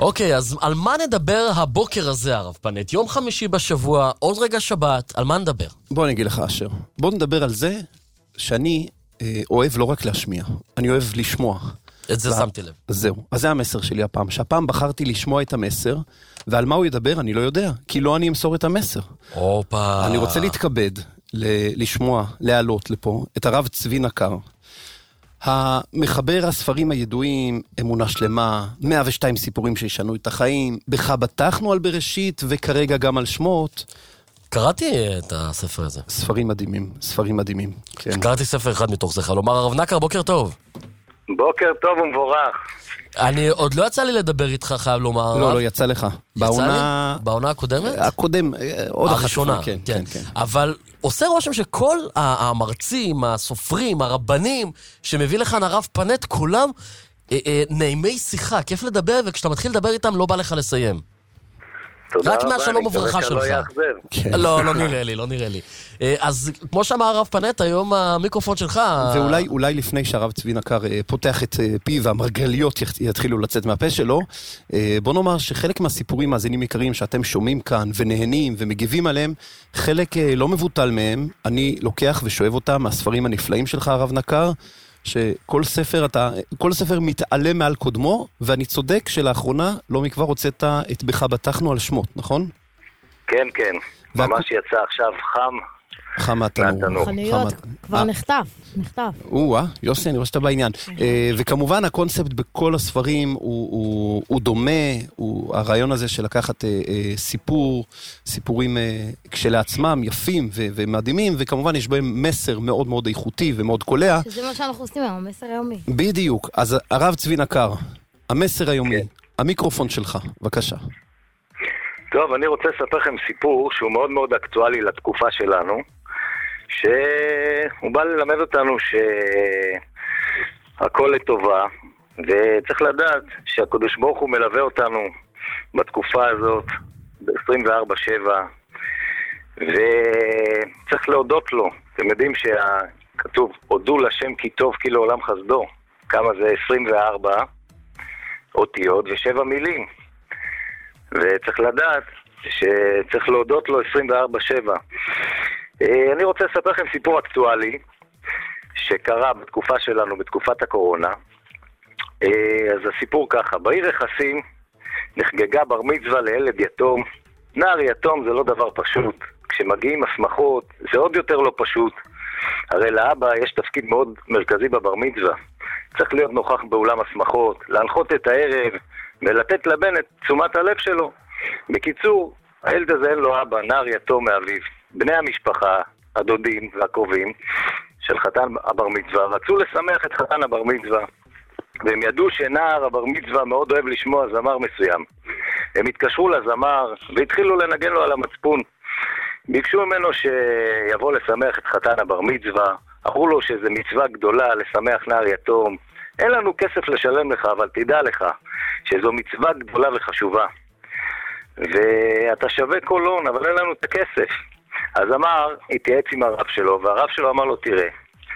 אוקיי, אז על מה נדבר הבוקר הזה, הרב פנט? יום חמישי בשבוע, עוד רגע שבת, על מה נדבר? בוא אני אגיד לך, אשר. בוא נדבר על זה שאני אוהב לא רק להשמיע, אני אוהב לשמוע. את זה שמתי לב. זהו, אז זה המסר שלי הפעם, שהפעם בחרתי לשמוע את המסר, ועל מה הוא ידבר אני לא יודע, כי לא אני אמסור את המסר. אופה. אני רוצה להתכבד, לשמוע, להעלות לפה, את הרב צבי נקר, המחבר הספרים הידועים, אמונה שלמה, 102 סיפורים שישנו את החיים, בך בטחנו על בראשית, וכרגע גם על שמות. קראתי את הספר הזה. ספרים מדהימים, ספרים מדהימים. כן. קראתי ספר אחד מתוך זה, לומר הרב נקר, בוקר טוב. בוקר טוב ומבורך. אני עוד לא יצא לי לדבר איתך, חייב לומר. לא, יצא לך. בעונה הקודמת? עוד הראשונה, כן. אבל עושה רושם שכל המרצים, הסופרים, הרבנים, שמביא לכאן הרב פנט, כולם נעימי שיחה, כיף לדבר, וכשאתה מתחיל לדבר איתם לא בא לך לסיים. רק מהשלום וברכה שלך. לא נראה לי. אז כמו שאמר הרב פנט, היום המיקרופון שלך... ואולי לפני שהרב צבי נקר פותח את פיו והמרגליות יתחילו לצאת מהפה שלו, בוא נאמר שחלק מהסיפורים מאזינים עיקריים שאתם שומעים כאן ונהנים ומגיבים עליהם, חלק לא מבוטל מהם, אני לוקח ושואב אותם מהספרים הנפלאים שלך, הרב נקר, שכל ספר מתעלם מעל קודמו, ואני צודק שלאחרונה לא מכבר הוצאת את בך בטחנו על שמות, נכון? כן, ממש יצא עכשיו חם מהתנור. חנויות, כבר נחטף. יוסי, אני רואה שאתה בעניין. וכמובן הקונספט בכל הספרים הוא דומה, הרעיון הזה של לקחת סיפורים כשלעצמם יפים ומדהימים, וכמובן יש בהם מסר מאוד מאוד איכותי ומאוד קולע. שזה מה שאנחנו עושים היום, המסר היומי. בדיוק, אז הרב צבי נקר, המסר היומי, המיקרופון שלך, בבקשה. טוב, אני רוצה לספר לכם סיפור שהוא מאוד מאוד אקטואלי לתקופה שלנו, שהוא בא ללמד אותנו שהכל לטובה, וצריך לדעת שהקדוש ברוך הוא מלווה אותנו בתקופה הזאת, ב-24/7, וצריך להודות לו. אתם יודעים שכתוב, הודו לשם כי טוב כי לעולם חסדו, כמה זה 24 אותיות ו7 מילים. וצריך לדעת שצריך להודות לו 24/7. אני רוצה לספר לכם סיפור אקטואלי שקרה בתקופה שלנו, בתקופת הקורונה. אז הסיפור ככה, בעיר יחסים נחגגה בר מצווה לילד יתום. נער יתום זה לא דבר פשוט. כשמגיעים הסמכות זה עוד יותר לא פשוט. הרי לאבא יש תפקיד מאוד מרכזי בבר מצווה. צריך להיות נוכח באולם הסמכות, להנחות את הערב ולתת לבן את תשומת הלב שלו. בקיצור, הילד הזה אין לו אבא, נער יתום מאביו. בני המשפחה, הדודים והקרובים של חתן הבר מצווה רצו לשמח את חתן הבר מצווה, והם ידעו שנער הבר מצווה מאוד אוהב לשמוע זמר מסוים. הם התקשרו לזמר והתחילו לנגן לו על המצפון. ביקשו ממנו שיבוא לשמח את חתן הבר מצווה, אמרו לו שזה מצווה גדולה לשמח נער יתום. אין לנו כסף לשלם לך, אבל תדע לך שזו מצווה גדולה וחשובה. ואתה שווה כל הון, אבל אין לנו את הכסף. אז אמר, התייעץ עם הרב שלו, והרב שלו אמר לו, תראה,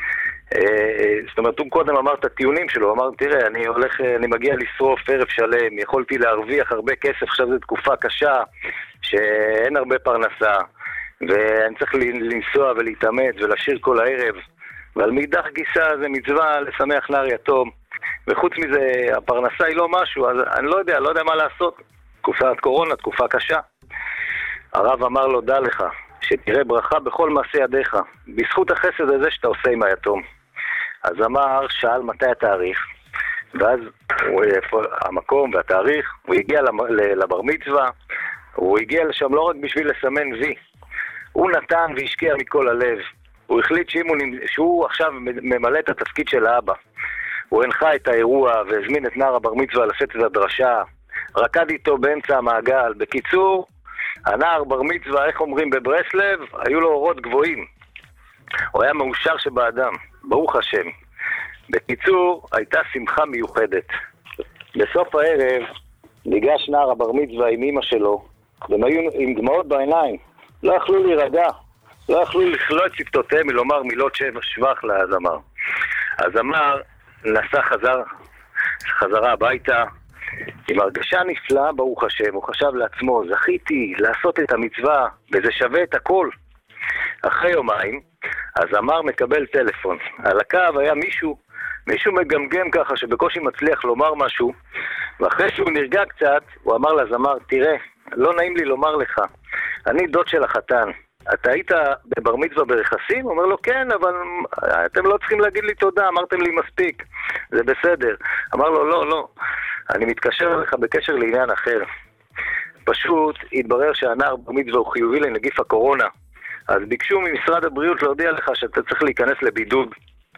זאת אומרת, הוא קודם אמר את הטיעונים שלו, אמר, תראה, אני מגיע לשרוף ערב שלם, יכולתי להרוויח הרבה כסף, עכשיו זו תקופה קשה, שאין הרבה פרנסה, ואני צריך לנסוע ולהתאמץ ולשיר כל הערב, ועל מאידך גיסה זה מצווה לשמח נער יתום, וחוץ מזה, הפרנסה היא לא משהו, אז אני לא יודע מה לעשות. תקופת קורונה, תקופה קשה. הרב אמר לו, דע לך, שתראה ברכה בכל מעשה ידיך, בזכות החסד הזה שאתה עושה עם היתום. אז אמר, שאל מתי התאריך, ואז המקום והתאריך, הוא הגיע לבר מצווה, הוא הגיע לשם לא רק בשביל לסמן וי, הוא נתן והשקיע מכל הלב, הוא החליט שהוא עכשיו ממלא את התפקיד של האבא, הוא הנחה את האירוע והזמין את נער הבר מצווה לשאת את הדרשה, רקד איתו באמצע המעגל. בקיצור, הנער בר מצווה, איך אומרים בברסלב, היו לו אורות גבוהים. הוא היה מאושר שבאדם, ברוך השם. בקיצור, הייתה שמחה מיוחדת. בסוף הערב ניגש נער הבר מצווה עם אמא שלו, והם היו עם דמעות בעיניים. לא יכלו להירגע, לא יכלו לכלוא את שפתותיהם מלומר מילות שבח לזמר. הזמר נסע חזרה הביתה, עם הרגשה נפלאה, ברוך השם, הוא חשב לעצמו, זכיתי לעשות את המצווה, וזה שווה את הכל. אחרי יומיים, הזמר מקבל טלפון. על הקו היה מישהו מגמגם ככה, שבקושי מצליח לומר משהו, ואחרי שהוא נרגע קצת, הוא אמר לזמר, תראה, לא נעים לי לומר לך, אני דוד של החתן. אתה היית בבר מצווה ברכסים? הוא אומר לו, כן, אבל אתם לא צריכים להגיד לי תודה, אמרתם לי מספיק, זה בסדר. אמר לו, לא, אני מתקשר אליך בקשר לעניין אחר. פשוט התברר שהנער בר מצווה הוא חיובי לנגיף הקורונה, אז ביקשו ממשרד הבריאות להודיע לך שאתה צריך להיכנס לבידוד.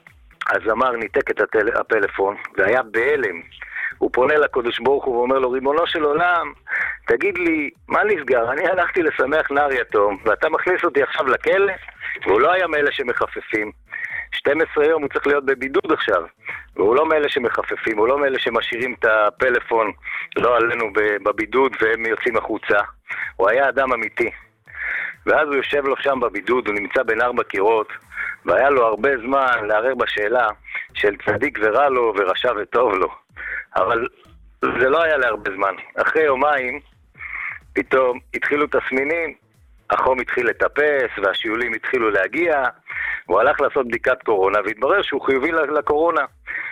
הזמר ניתק את הפלאפון, והיה בהלם. הוא פונה לקדוש ברוך הוא ואומר לו, ריבונו של עולם, תגיד לי, מה נסגר? אני הלכתי לשמח נער יתום, ואתה מכניס אותי עכשיו לכלא? והוא לא היה מאלה שמחפפים. 12 יום הוא צריך להיות בבידוד עכשיו, והוא לא מאלה שמחפפים, הוא לא מאלה שמשאירים את הפלאפון, לא עלינו בבידוד והם יוצאים החוצה. הוא היה אדם אמיתי. ואז הוא יושב לו שם בבידוד, הוא נמצא בין 4 קירות, והיה לו הרבה זמן לערער בשאלה של צדיק ורע לו ורשע וטוב לו. אבל זה לא היה להרבה זמן. אחרי יומיים, פתאום התחילו תסמינים, החום התחיל לטפס והשיעולים התחילו להגיע, הוא הלך לעשות בדיקת קורונה והתברר שהוא חיובי לקורונה.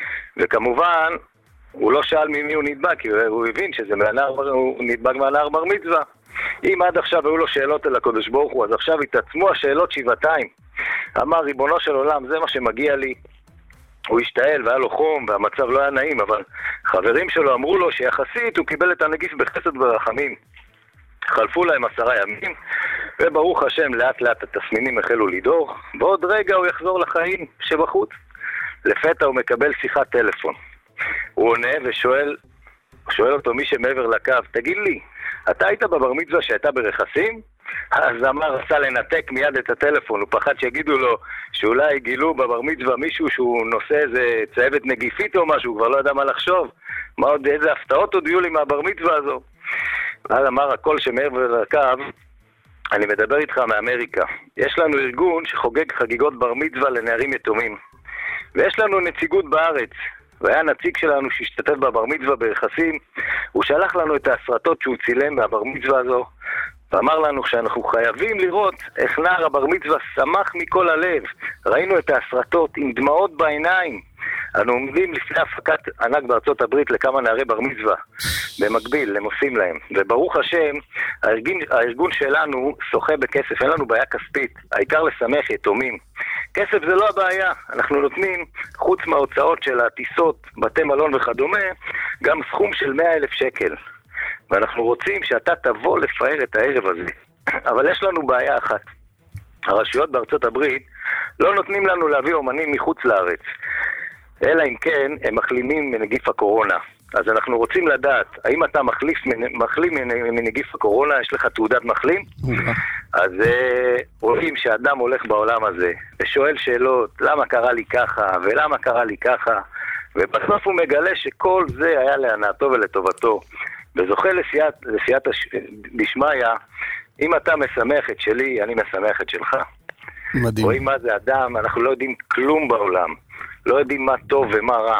וכמובן, הוא לא שאל ממי הוא נדבק, כי הוא הבין הוא נדבק מהנער בר מצווה. אם עד עכשיו היו לו שאלות אל הקדוש ברוך הוא, אז עכשיו התעצמו השאלות שבעתיים. אמר, ריבונו של עולם, זה מה שמגיע לי. הוא השתעל והיה לו חום והמצב לא היה נעים, אבל חברים שלו אמרו לו שיחסית הוא קיבל את הנגיף בחסד ורחמים. חלפו להם 10 ימים, וברוך השם לאט לאט התסמינים החלו לדור, ועוד רגע הוא יחזור לחיים שבחוץ. לפתע הוא מקבל שיחת טלפון. הוא עונה ושואל אותו מי שמעבר לקו, תגיד לי, אתה היית בבר מצווה שהייתה ברכסים? הזמר רצה לנתק מיד את הטלפון, הוא פחד שיגידו לו שאולי גילו בבר מצווה מישהו שהוא נושא איזה צהבת נגיפית או משהו, הוא כבר לא ידע מה לחשוב, מה עוד, איזה הפתעות עוד יהיו לי מהבר מצווה הזו. אז אמר הכל שמעבר לקו, אני מדבר איתך מאמריקה. יש לנו ארגון שחוגג חגיגות בר מצווה לנערים יתומים, ויש לנו נציגות בארץ, והיה נציג שלנו שהשתתף בבר מצווה ברכסים, הוא שלח לנו את ההסרטות שהוא צילם מהבר מצווה הזו, ואמר לנו שאנחנו חייבים לראות איך נער הבר מצווה שמח מכל הלב. ראינו את ההסרטות עם דמעות בעיניים. אנו עומדים לפני הפקת ענק בארצות הברית לכמה נערי בר מצווה. במקביל, הם עושים להם. וברוך השם, הארגון שלנו שוחה בכסף, אין לנו בעיה כספית. העיקר לשמח יתומים. כסף זה לא הבעיה. אנחנו נותנים, חוץ מההוצאות של הטיסות, בתי מלון וכדומה, גם סכום של 100,000 שקל. ואנחנו רוצים שאתה תבוא לפאר את הערב הזה. אבל יש לנו בעיה אחת. הרשויות בארצות הברית לא נותנים לנו להביא אומנים מחוץ לארץ. אלא אם כן הם מחלימים מנגיף הקורונה. אז אנחנו רוצים לדעת, האם אתה מחלים מנגיף הקורונה, יש לך תעודת מחלים? אז רואים שאדם הולך בעולם הזה ושואל שאלות, למה קרה לי ככה ולמה קרה לי ככה, ובסוף הוא מגלה שכל זה היה להנאתו ולטובתו. וזוכה לסייעתא דשמיא, אם אתה משמח את שלי, אני משמח את שלך. מדהים. רואים מה זה אדם, אנחנו לא יודעים כלום בעולם, לא יודעים מה טוב ומה רע.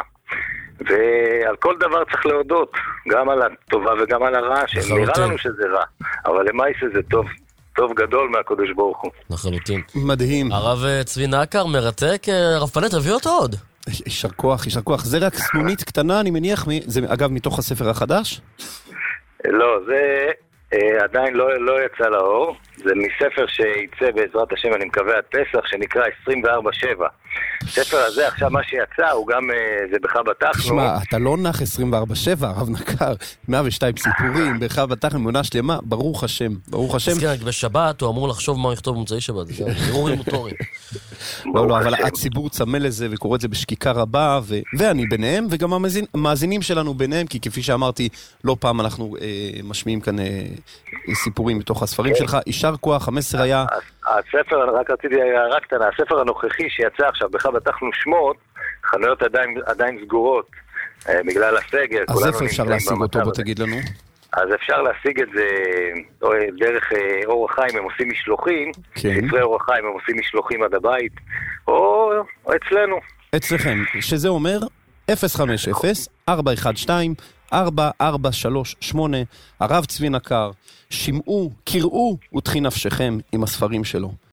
ועל כל דבר צריך להודות, גם על הטובה וגם על הרע, שנראה לנו שזה רע, אבל למעשה זה טוב גדול מהקדוש ברוך הוא. לחלוטין. מדהים. הרב צבי נקר מרתק, הרב פנט, תביא אותו עוד. יישר כוח, יישר כוח. זה רק סנונית קטנה, אני מניח, זה אגב מתוך הספר החדש? לא, זה עדיין לא יצא לאור. זה מספר שייצא בעזרת השם, אני מקווה עד פסח, שנקרא 24/7. הספר הזה, עכשיו מה שיצא, הוא גם, זה בחב"ד תחנו. תשמע, אתה לא נח 24/7, הרב נקר, 102 סיפורים, בחב"ד תחנו, אמונה שלמה, ברוך השם, ברוך השם. אז כן, בשבת הוא אמור לחשוב מה הוא יכתוב במוצאי שבת, זה אירורים מוטוריים. לא, אבל הציבור צמא לזה וקורא את זה בשקיקה רבה, ואני ביניהם, וגם המאזינים שלנו ביניהם, כי כפי שאמרתי, לא פעם אנחנו משמיעים כאן סיפורים מתוך הספרים שלך. יישר כוח, המסר היה... הספר, רק רציתי הערה קטנה, הספר הנוכחי שיצא עכשיו בחב"ד תחנו שמות, חנויות עדיין סגורות בגלל הסגר. אז איפה אפשר להשיג אותו? בוא תגיד לנו. אז אפשר להשיג את זה דרך אור החיים, הם עושים משלוחים, ספרי אור החיים הם עושים משלוחים עד הבית, או אצלנו. אצלכם, שזה אומר 050-412-433. 4438, הרב צבי נקר, שמעו, קראו ותחי נפשכם עם הספרים שלו.